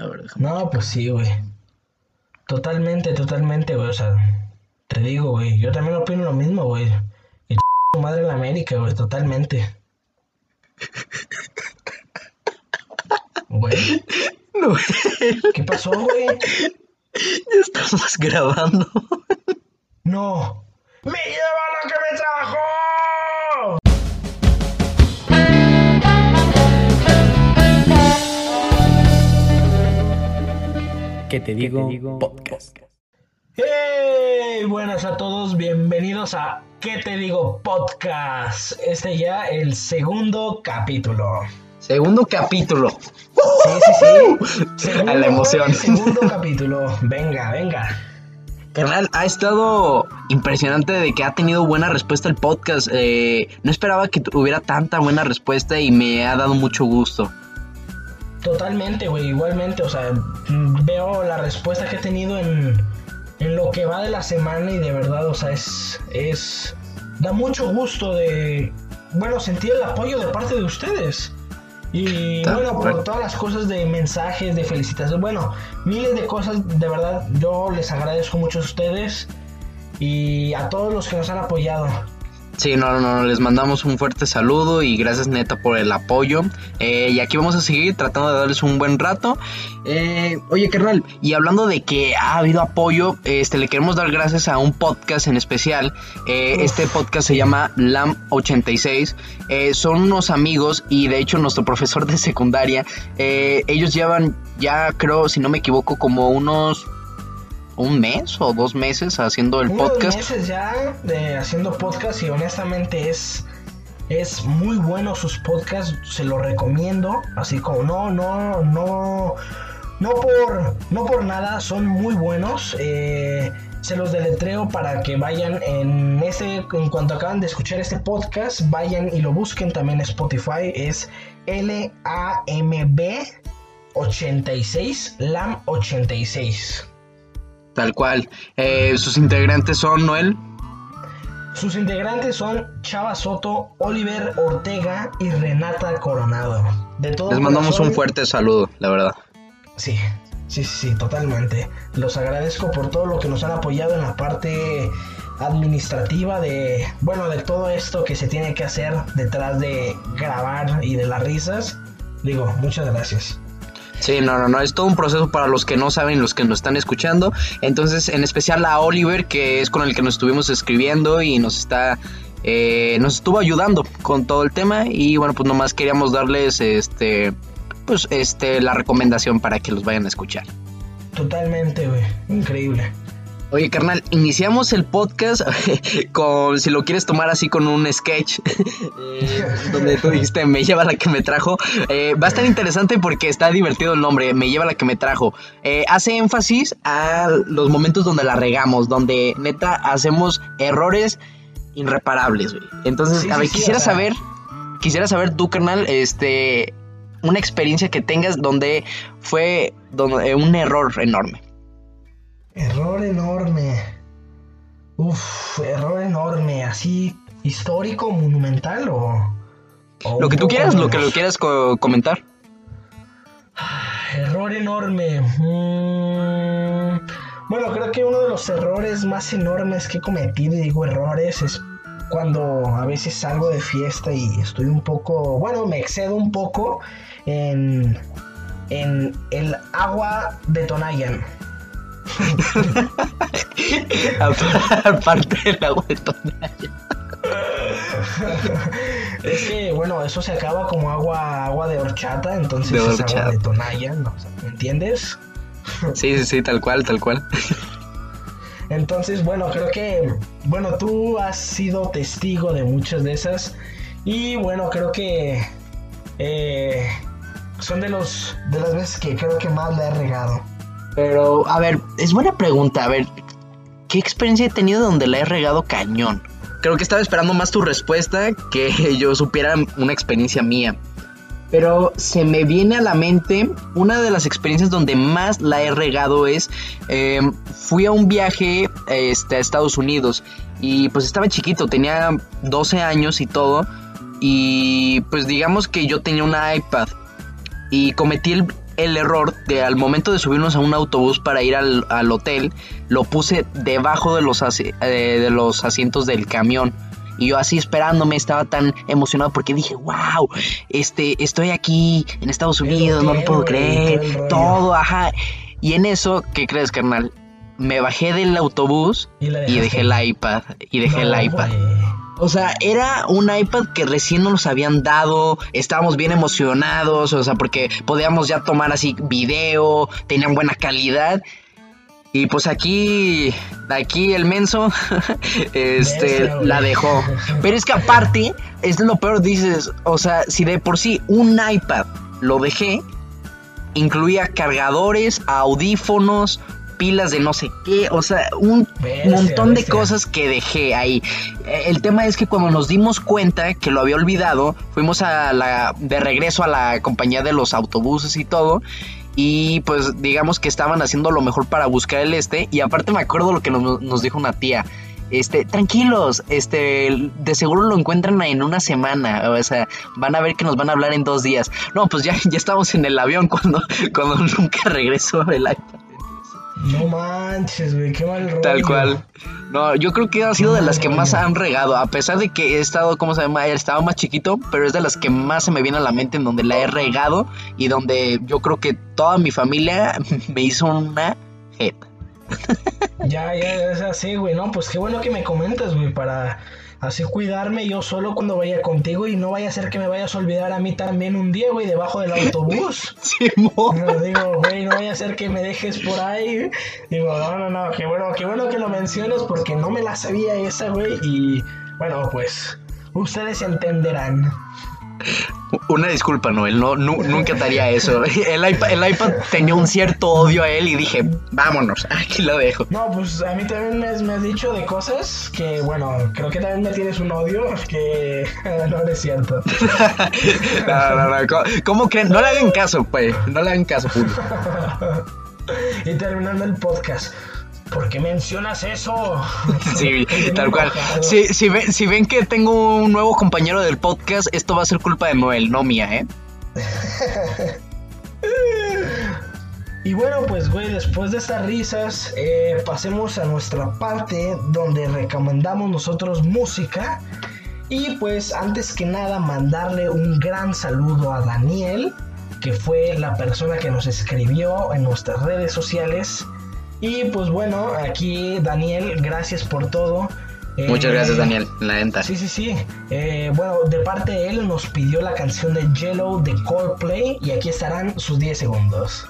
A ver, déjame. No, pues sí, güey. Totalmente, güey. O sea, te digo, güey. Yo también opino lo mismo, güey. Y tu madre en la América, güey. Totalmente. Güey, No, ¿qué pasó, güey? ya estamos grabando. No. ¡Me lleva lo que me trajo! ¿Qué te digo? Podcast. ¡Hey! Buenas a todos, bienvenidos a ¿Qué te digo? Podcast. Ya el segundo capítulo. Segundo capítulo. Sí. A la emoción. Segundo capítulo. Venga. Carnal, ha estado impresionante de que ha tenido buena respuesta el podcast. No esperaba que tuviera tanta buena respuesta y me ha dado mucho gusto. Totalmente, güey, igualmente, o sea, veo la respuesta que he tenido en lo que va de la semana y de verdad, o sea, da mucho gusto sentir el apoyo de parte de ustedes. Y por todas las cosas de mensajes, de felicitaciones, miles de cosas, de verdad, yo les agradezco mucho a ustedes y a todos los que nos han apoyado. Sí, no, les mandamos un fuerte saludo y gracias neta por el apoyo. Y aquí vamos a seguir tratando de darles un buen rato. Oye, carnal, y hablando de que ha habido apoyo, le queremos dar gracias a un podcast en especial. Este podcast se llama LAM86. Son unos amigos y de hecho nuestro profesor de secundaria. Ellos llevan ya, creo, si no me equivoco, como unos un mes o 2 meses haciendo el podcast. 2 meses ya haciendo podcast y honestamente es muy bueno sus podcasts, se los recomiendo, así como no por nada, son muy buenos. Se los deletreo para que vayan en cuanto acaban de escuchar este podcast, vayan y lo busquen también en Spotify, es LAMB86, LAM86. Tal cual. Sus integrantes son, Noel. Sus integrantes son Chava Soto, Oliver Ortega y Renata Coronado. De todo les mandamos corazón, un fuerte saludo, la verdad. Sí, totalmente. Los agradezco por todo lo que nos han apoyado en la parte administrativa de todo esto que se tiene que hacer detrás de grabar y de las risas. Digo, muchas gracias. Sí, no, es todo un proceso para los que no saben, los que nos están escuchando. Entonces, en especial a Oliver, que es con el que nos estuvimos escribiendo y nos estuvo ayudando con todo el tema. Y bueno, pues nomás queríamos darles la recomendación para que los vayan a escuchar. Totalmente, güey, increíble. Oye, carnal, iniciamos el podcast si lo quieres tomar así con un sketch, donde tú dijiste, me lleva la que me trajo. Va a estar interesante porque está divertido el nombre, me lleva la que me trajo. Hace énfasis a los momentos donde la regamos, donde neta hacemos errores irreparables, güey. Entonces, quisiera saber tú, carnal, una experiencia que tengas donde fue un error enorme. Error enorme. Error enorme. ¿Así histórico, monumental o lo que tú quieras, lo que lo quieras comentar? Error enorme. Creo que uno de los errores más enormes que he cometido, y digo errores, es cuando a veces salgo de fiesta y estoy un poco, me excedo un poco en el agua de Tonayan. Aparte del agua de Tonayan. Es que eso se acaba como agua de horchata, entonces es agua de Tonayan, ¿no? ¿Me entiendes? Sí, tal cual. Entonces, creo que tú has sido testigo de muchas de esas y creo que son de las veces que creo que más la he regado. Pero, a ver, es buena pregunta. A ver, ¿qué experiencia he tenido donde la he regado cañón? Creo que estaba esperando más tu respuesta que yo supiera una experiencia mía. Pero se me viene a la mente una de las experiencias donde más la he regado es... fui a un viaje a Estados Unidos y pues estaba chiquito, tenía 12 años y todo. Y pues digamos que yo tenía una iPad y cometí el error de al momento de subirnos a un autobús para ir al hotel, lo puse debajo de los asientos del camión. Y yo así esperándome, estaba tan emocionado porque dije, wow, estoy aquí en Estados Unidos, no lo puedo creer, todo, ajá. Y en eso, ¿qué crees, carnal? Me bajé del autobús y dejé el iPad, O sea, era un iPad que recién nos los habían dado, estábamos bien emocionados, o sea, porque podíamos ya tomar así video, tenían buena calidad. Y pues aquí el menso, la dejó. Pero es que aparte, es lo peor, dices, o sea, si de por sí un iPad lo dejé, incluía cargadores, audífonos, pilas de no sé qué, o sea, un montón de cosas que dejé ahí. El tema es que cuando nos dimos cuenta que lo había olvidado, fuimos de regreso a la compañía de los autobuses y todo. Y pues digamos que estaban haciendo lo mejor para buscar y aparte me acuerdo lo que nos dijo una tía. Tranquilos, de seguro lo encuentran en una semana, o sea, van a ver que nos van a hablar en 2 días. No, pues ya estamos en el avión cuando nunca regresó el iPad. No manches, güey, qué mal rollo. Tal cual. No, yo creo que ha sido de las que más han regado, a pesar de que he estado, ¿cómo se llama? Estaba más chiquito, pero es de las que más se me viene a la mente en donde la he regado y donde yo creo que toda mi familia me hizo una jeta. Ya, es así, güey, no, pues qué bueno que me comentas, güey, para así cuidarme yo solo cuando vaya contigo y no vaya a ser que me vayas a olvidar a mí también un día, güey, debajo del autobús. Sí, no, digo, güey, no vaya a ser que me dejes por ahí. Digo, no, qué bueno que lo mencionas porque no me la sabía esa, güey, y bueno, pues ustedes entenderán. Una disculpa, Noel, nunca te haría eso. El iPad tenía un cierto odio a él y dije, vámonos, aquí lo dejo. No, pues a mí también me has dicho de cosas que, bueno, creo que también me tienes un odio que no es cierto. No, ¿cómo creen? No le hagan caso, pues, no le hagan caso, puto. Y terminando el podcast, ¿por qué mencionas eso? Sí, tal cual. Si ven que tengo un nuevo compañero del podcast, esto va a ser culpa de Noel, no mía, ¿eh? Y bueno, pues, güey, después de estas risas, pasemos a nuestra parte donde recomendamos nosotros música. Y pues, antes que nada, mandarle un gran saludo a Daniel, que fue la persona que nos escribió en nuestras redes sociales. Y pues bueno, aquí Daniel, gracias por todo. Muchas gracias, Daniel, la neta. Sí. Bueno, de parte de él nos pidió la canción de Yellow de Coldplay y aquí estarán sus 10 segundos.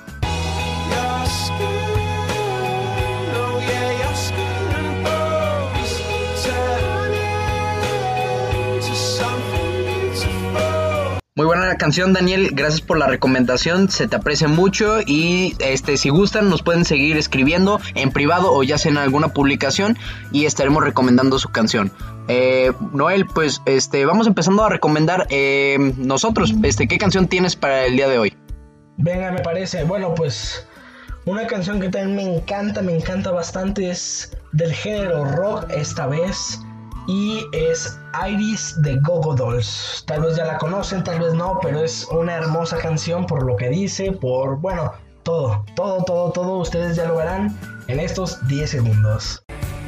Muy buena la canción, Daniel, gracias por la recomendación, se te aprecia mucho y si gustan nos pueden seguir escribiendo en privado o ya sea en alguna publicación y estaremos recomendando su canción. Noel, pues vamos empezando a recomendar nosotros, ¿qué canción tienes para el día de hoy? Venga, me parece, bueno, pues una canción que también me encanta bastante, es del género rock esta vez. Y es Iris de Go-Go Dolls. Tal vez ya la conocen, tal vez no, pero es una hermosa canción por lo que dice, por, bueno, todo. Ustedes ya lo verán en estos 10 segundos.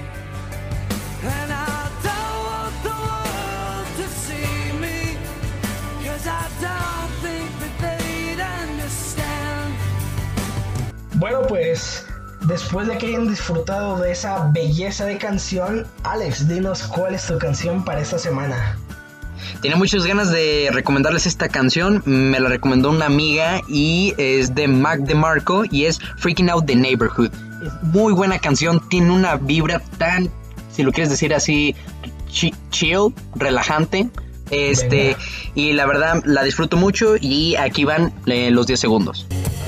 Bueno, pues después de que hayan disfrutado de esa belleza de canción, Alex, dinos cuál es tu canción para esta semana. Tenía muchas ganas de recomendarles esta canción, me la recomendó una amiga y es de Mac DeMarco y es Freaking Out the Neighborhood. Es muy buena canción, tiene una vibra tan, si lo quieres decir así, chill, relajante. Y la verdad la disfruto mucho y aquí van los 10 segundos.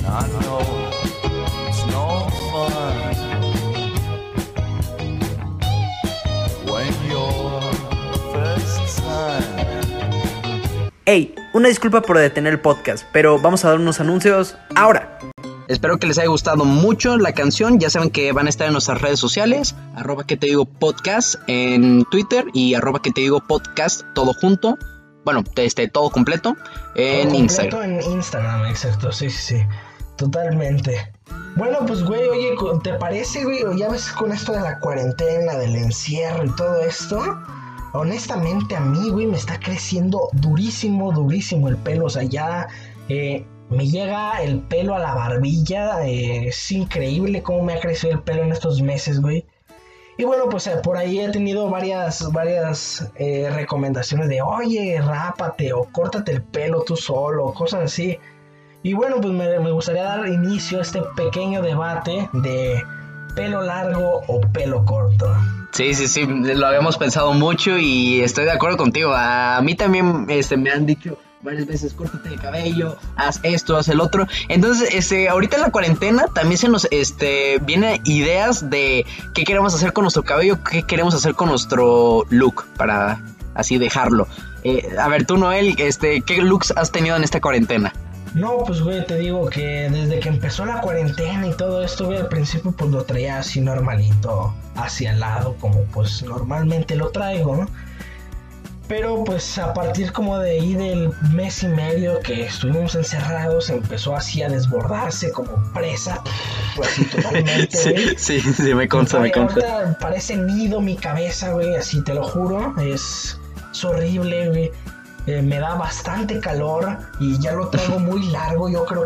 Hey, una disculpa por detener el podcast, pero vamos a dar unos anuncios ahora. Espero que les haya gustado mucho la canción. Ya saben que van a estar en nuestras redes sociales, @que-te-digo-podcast en Twitter y @que-te-digo-podcast todo junto. Bueno, todo completo en todo Instagram. En Instagram, exacto, sí. Totalmente. Bueno, pues, güey, oye, ¿te parece, güey? Ya ves con esto de la cuarentena, del encierro y todo esto. Honestamente, a mí, güey, me está creciendo durísimo el pelo. O sea, ya me llega el pelo a la barbilla. Es increíble cómo me ha crecido el pelo en estos meses, güey. Y bueno, pues por ahí he tenido varias recomendaciones de, oye, rápate o córtate el pelo tú solo, cosas así. Y bueno, pues me gustaría dar inicio a este pequeño debate de pelo largo o pelo corto. Sí, lo habíamos pensado mucho y estoy de acuerdo contigo. A mí también me han dicho varias veces, córtate el cabello, haz esto, haz el otro. Entonces, ahorita en la cuarentena también se nos vienen ideas de qué queremos hacer con nuestro cabello, qué queremos hacer con nuestro look, para así dejarlo. A ver, tú, Noel, ¿qué looks has tenido en esta cuarentena? No, pues, güey, te digo que desde que empezó la cuarentena y todo esto, güey, al principio pues lo traía así normalito, hacia el lado, como pues normalmente lo traigo, ¿no? Pero pues a partir como de ahí del mes y medio que estuvimos encerrados, empezó así a desbordarse como presa, así totalmente, güey. Sí, me consta. Ahorita parece nido mi cabeza, güey, así te lo juro, es horrible, güey. Me da bastante calor y ya lo traigo muy largo. Yo creo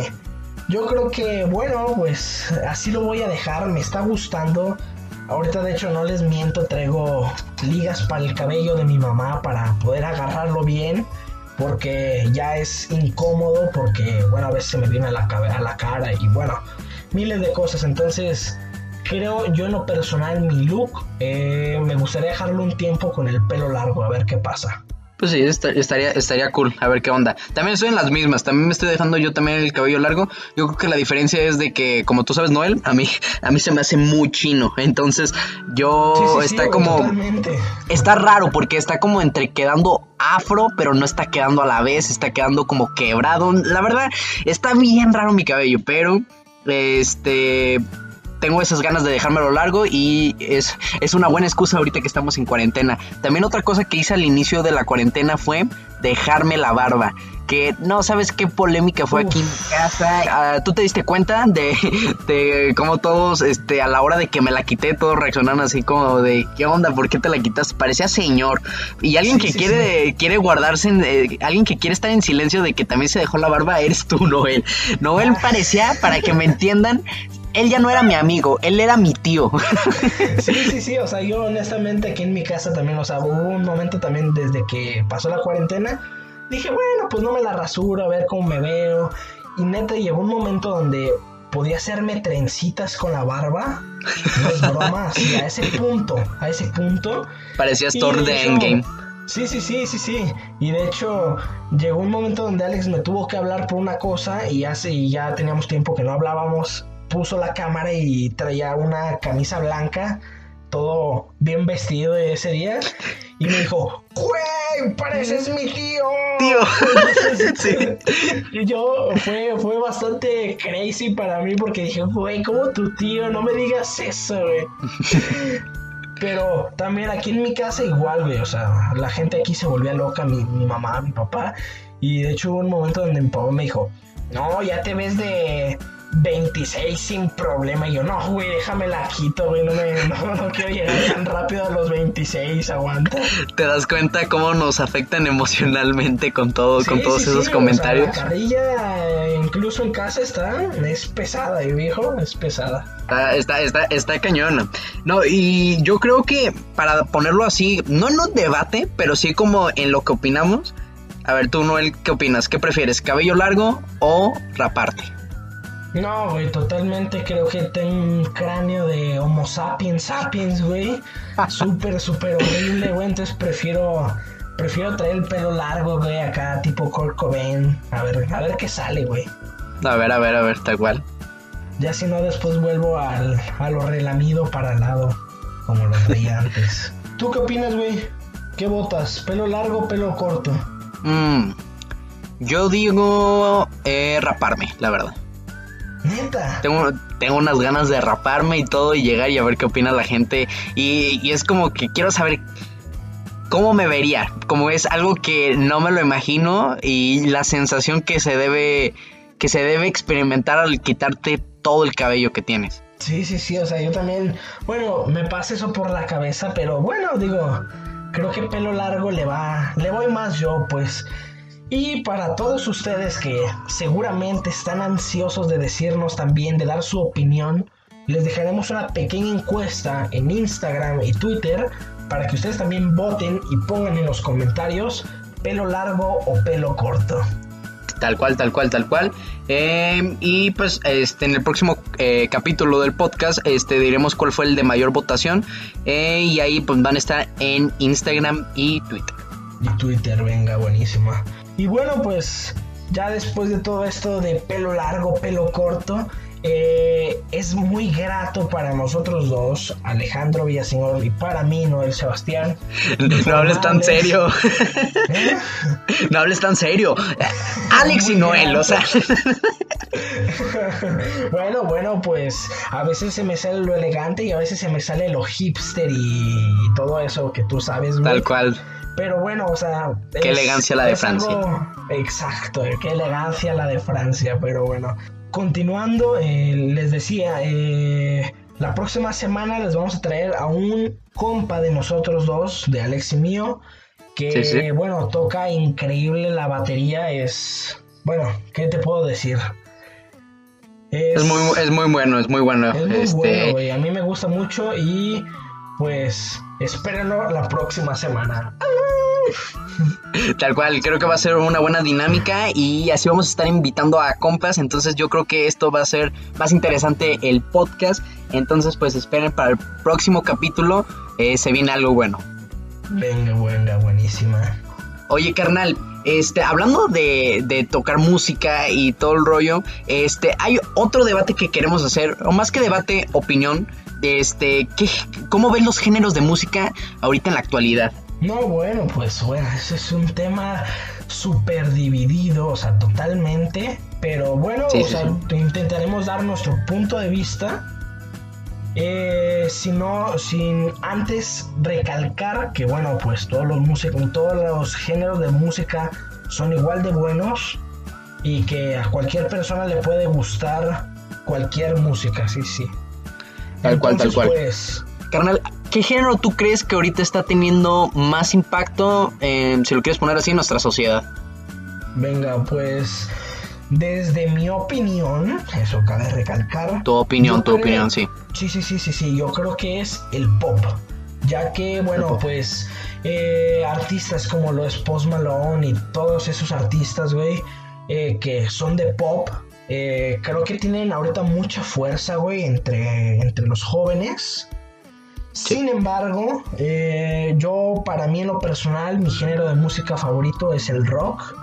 que, bueno, pues así lo voy a dejar. Me está gustando. Ahorita, de hecho, no les miento, traigo ligas para el cabello de mi mamá para poder agarrarlo bien, porque ya es incómodo, porque, bueno, a veces se me viene a la cara y, bueno, miles de cosas. Entonces, creo yo en lo personal, mi look, me gustaría dejarlo un tiempo con el pelo largo, a ver qué pasa. Pues sí, estaría cool, a ver qué onda. También estoy en las mismas, también me estoy dejando yo también el cabello largo. Yo creo que la diferencia es de que, como tú sabes, Noel, a mí se me hace muy chino. Entonces, está como... Totalmente. Está raro porque está como entre quedando afro, pero no está quedando a la vez, está quedando como quebrado. La verdad, está bien raro mi cabello, pero tengo esas ganas de dejármelo largo y es una buena excusa ahorita que estamos en cuarentena. También otra cosa que hice al inicio de la cuarentena fue dejarme la barba. Que no sabes qué polémica fue aquí en mi casa. ¿Tú te diste cuenta de cómo todos a la hora de que me la quité, todos reaccionaron así como de ¿qué onda? ¿Por qué te la quitas? Parecía señor. Y alguien quiere guardarse, alguien que quiere estar en silencio de que también se dejó la barba, eres tú, Noel. Noel parecía, para que me entiendan, él ya no era mi amigo, él era mi tío. Sí, o sea, yo honestamente aquí en mi casa también, o sea, hubo un momento también desde que pasó la cuarentena, dije, bueno, pues no me la rasuro, a ver cómo me veo. Y neta, llegó un momento donde podía hacerme trencitas con la barba. No es broma, así, a ese punto. Parecías Thor de Endgame. Sí. Y de hecho, llegó un momento donde Alex me tuvo que hablar por una cosa y ya teníamos tiempo que no hablábamos. Puso la cámara y traía una camisa blanca, todo bien vestido de ese día, y me dijo, güey, pareces mi tío. Sí. Y yo, fue bastante crazy para mí, porque dije, güey, ¿cómo tu tío? No me digas eso, güey. Pero también aquí en mi casa igual, güey, o sea, la gente aquí se volvía loca, mi mamá, mi papá, y de hecho hubo un momento donde mi papá me dijo, no, ya te ves de 26 sin problema. Y yo, no, güey, déjame la quito, güey, no quiero llegar tan rápido a los 26, aguanta. ¿Te das cuenta cómo nos afectan emocionalmente con todos esos comentarios? O sea, la carrilla, incluso en casa es pesada, viejo, es pesada. Está cañona. No, y yo creo que para ponerlo así, no en un debate, pero sí como en lo que opinamos. A ver, tú, Noel, ¿qué opinas? ¿Qué prefieres, cabello largo o raparte? No, güey, totalmente creo que tengo un cráneo de Homo sapiens, güey. Súper horrible, güey. Entonces prefiero traer el pelo largo, güey, acá tipo Kurt Cobain. A ver qué sale, güey. A ver, tal cual. Ya si no, después vuelvo a lo relamido para el lado, como lo traía antes. ¿Tú qué opinas, güey? ¿Qué votas? ¿Pelo largo o pelo corto? Yo digo raparme, la verdad. ¿Neta? Tengo unas ganas de raparme y todo y llegar y a ver qué opina la gente. Y es como que quiero saber cómo me vería. Como es algo que no me lo imagino y la sensación que que se debe experimentar al quitarte todo el cabello que tienes. Sí, o sea, yo también, bueno, me pasa eso por la cabeza, pero bueno, digo, creo que pelo largo le voy más yo, pues. Y para todos ustedes que seguramente están ansiosos de decirnos también, de dar su opinión, les dejaremos una pequeña encuesta en Instagram y Twitter para que ustedes también voten y pongan en los comentarios pelo largo o pelo corto. Tal cual. Y pues en el próximo capítulo del podcast diremos cuál fue el de mayor votación. Y ahí pues van a estar en Instagram y Twitter. Venga, buenísima. Y bueno, pues ya después de todo esto de pelo largo, pelo corto, es muy grato para nosotros dos, Alejandro Villaseñor, y para mí, Noel Sebastián. No hables tan serio. ¿Eh? No hables tan serio. Alex y Noel, grato. O sea. Bueno, pues a veces se me sale lo elegante y a veces se me sale lo hipster y todo eso que tú sabes, güey. Tal cual. Pero bueno, o sea... Qué elegancia la de Francia. Exacto, qué elegancia la de Francia, pero bueno. Continuando, les decía, la próxima semana les vamos a traer a un compa de nosotros dos, de Alex y mío, que, sí. Bueno, toca increíble la batería, bueno, ¿qué te puedo decir? Es muy bueno. Es muy bueno, güey, a mí me gusta mucho y pues espérenlo la próxima semana. Tal cual, creo que va a ser una buena dinámica y así vamos a estar invitando a compas, entonces yo creo que esto va a ser más interesante el podcast, entonces pues esperen para el próximo capítulo, se viene algo bueno. Venga, buenísima. Oye, carnal, hablando de tocar música y todo el rollo, hay otro debate que queremos hacer, o más que debate, opinión, ¿cómo ven los géneros de música ahorita en la actualidad? No, bueno, ese es un tema súper dividido, o sea, totalmente, pero bueno, sí. Intentaremos dar nuestro punto de vista, sin antes recalcar que, bueno, pues todos los géneros de música son igual de buenos y que a cualquier persona le puede gustar cualquier música, sí. Tal cual. Pues, carnal, ¿qué género tú crees que ahorita está teniendo más impacto, si lo quieres poner así, en nuestra sociedad? Venga, pues desde mi opinión, eso cabe recalcar. Tu opinión, sí. Sí, yo creo que es el pop. Ya que, bueno, pues artistas como lo es Post Malone y todos esos artistas, güey, que son de pop, creo que tienen ahorita mucha fuerza, güey, entre los jóvenes. Sí. Sin embargo, yo, para mí en lo personal, mi género de música favorito es el rock.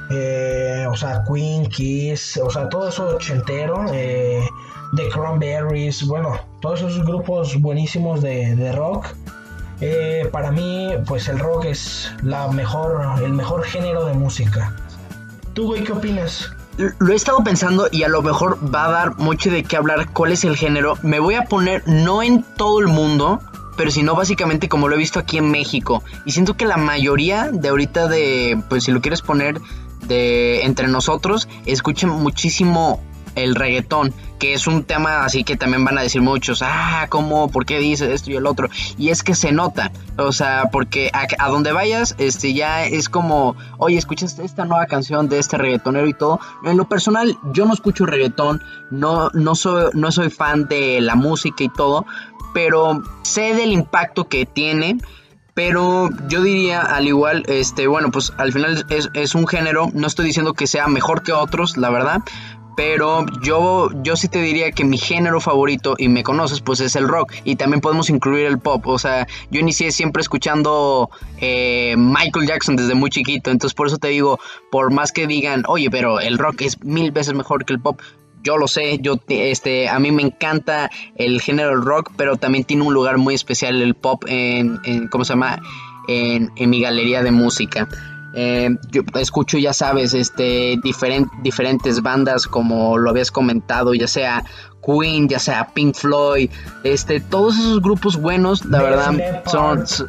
O sea, Queen, Kiss, o sea, todo eso ochentero, The Cranberries, bueno, todos esos grupos buenísimos de rock. Para mí, pues el rock es el mejor género de música. ¿Tú, güey, qué opinas? Lo he estado pensando y a lo mejor va a dar mucho de qué hablar cuál es el género. Me voy a poner no en todo el mundo, pero sino básicamente como lo he visto aquí en México. Y siento que la mayoría de ahorita pues si lo quieres poner entre nosotros, escuchen muchísimo el reggaetón, que es un tema así que también van a decir muchos, ¿cómo? ¿Por qué dices esto y el otro? Y es que se nota, o sea, porque a donde vayas, ya es como, oye, ¿escuchas esta nueva canción de este reggaetonero y todo? En lo personal, yo no escucho reggaetón, no soy fan de la música y todo, pero sé del impacto que tiene. Pero yo diría, al igual, bueno, pues al final es un género, no estoy diciendo que sea mejor que otros, la verdad, pero yo sí te diría que mi género favorito, y me conoces, pues es el rock, y también podemos incluir el pop. O sea, yo inicié siempre escuchando Michael Jackson desde muy chiquito, entonces por eso te digo, por más que digan, oye, pero el rock es 1000 veces mejor que el pop, yo lo sé, a mí me encanta el género del rock, pero también tiene un lugar muy especial el pop en ¿cómo se llama? En mi galería de música. Yo escucho, ya sabes, diferentes bandas, como lo habías comentado, ya sea Queen, ya sea Pink Floyd, todos esos grupos buenos, la verdad, son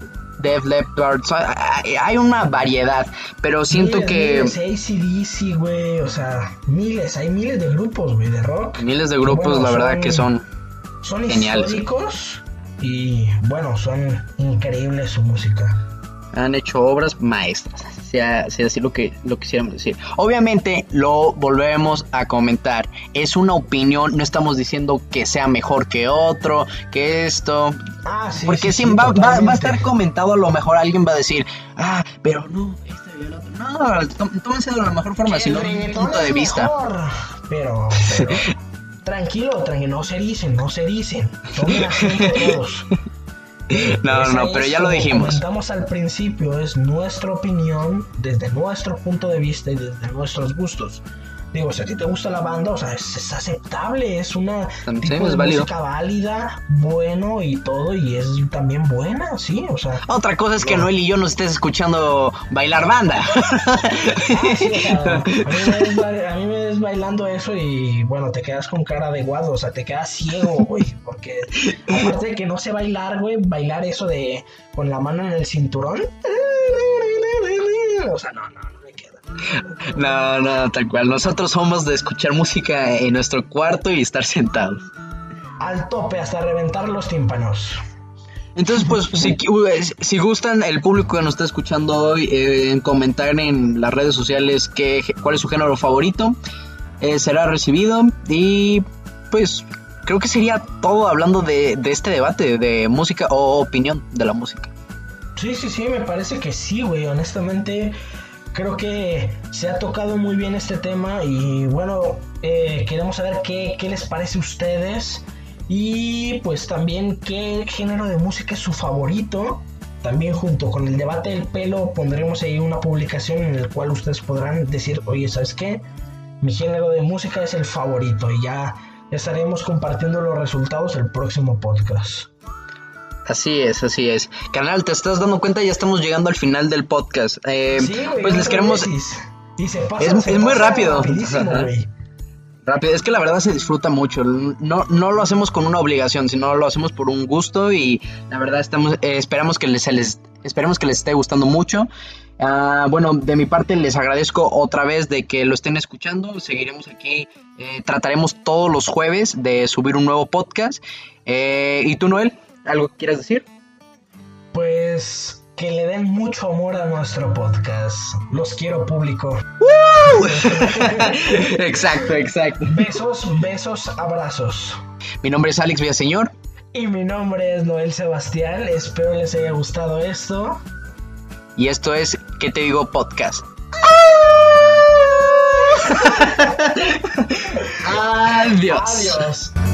Def Leppard, hay una variedad, pero siento que... AC/DC, güey, o sea, hay miles de grupos, güey, de rock. Miles de grupos, bueno, la verdad que son geniales. Son históricos y, bueno, son increíbles su música. Han hecho obras maestras, si así lo quisiéramos decir. Obviamente, lo volvemos a comentar. Es una opinión, no estamos diciendo que sea mejor que otro, que esto. Sí, porque sí, va a estar comentado, a lo mejor alguien va a decir, pero no, este y el otro. No, tómense de la mejor forma, sino un punto de vista. Pero tranquilo, no se dicen. Tomen asiento todos. No, pero ya lo dijimos. Comentamos al principio, es nuestra opinión desde nuestro punto de vista y desde nuestros gustos. Digo, si a ti te gusta la banda, o sea, es aceptable, es una tipo de música válida, bueno y todo, y es también buena, sí, o sea. Otra cosa es que Noel y yo nos estés escuchando bailar banda. Sí, o sea, a mí me ves bailando eso y, bueno, te quedas con cara de guado, o sea, te quedas ciego, güey, porque aparte de que no sé bailar, güey, bailar eso de con la mano en el cinturón, o sea, no. No, tal cual. Nosotros somos de escuchar música en nuestro cuarto y estar sentados. Al tope, hasta reventar los tímpanos. Entonces, pues, si gustan, el público que nos está escuchando hoy, en comentar en las redes sociales cuál es su género favorito, será recibido. Y, pues, creo que sería todo hablando de este debate de música o opinión de la música. Sí, me parece que sí, güey, honestamente... Creo que se ha tocado muy bien este tema y bueno, queremos saber qué les parece a ustedes y pues también qué género de música es su favorito. También junto con el debate del pelo pondremos ahí una publicación en la cual ustedes podrán decir, oye, ¿sabes qué? Mi género de música es el favorito y ya estaremos compartiendo los resultados el próximo podcast. Así es. Carnal, ¿te estás dando cuenta? Ya estamos llegando al final del podcast. Sí, güey, pues les queremos... Y se pasa, es muy rápido. Güey. Rápido, es que la verdad se disfruta mucho. No lo hacemos con una obligación, sino lo hacemos por un gusto y la verdad esperamos que les esté gustando mucho. Bueno, de mi parte les agradezco otra vez de que lo estén escuchando. Seguiremos aquí, trataremos todos los jueves de subir un nuevo podcast. ¿Y tú, Noel? ¿Algo que quieras decir? Pues que le den mucho amor a nuestro podcast. Los quiero, público. Exacto. Besos, abrazos. Mi nombre es Alex Villaseñor. Y mi nombre es Noel Sebastián. Espero les haya gustado esto. Y esto es ¿Qué te digo? Podcast. Adiós.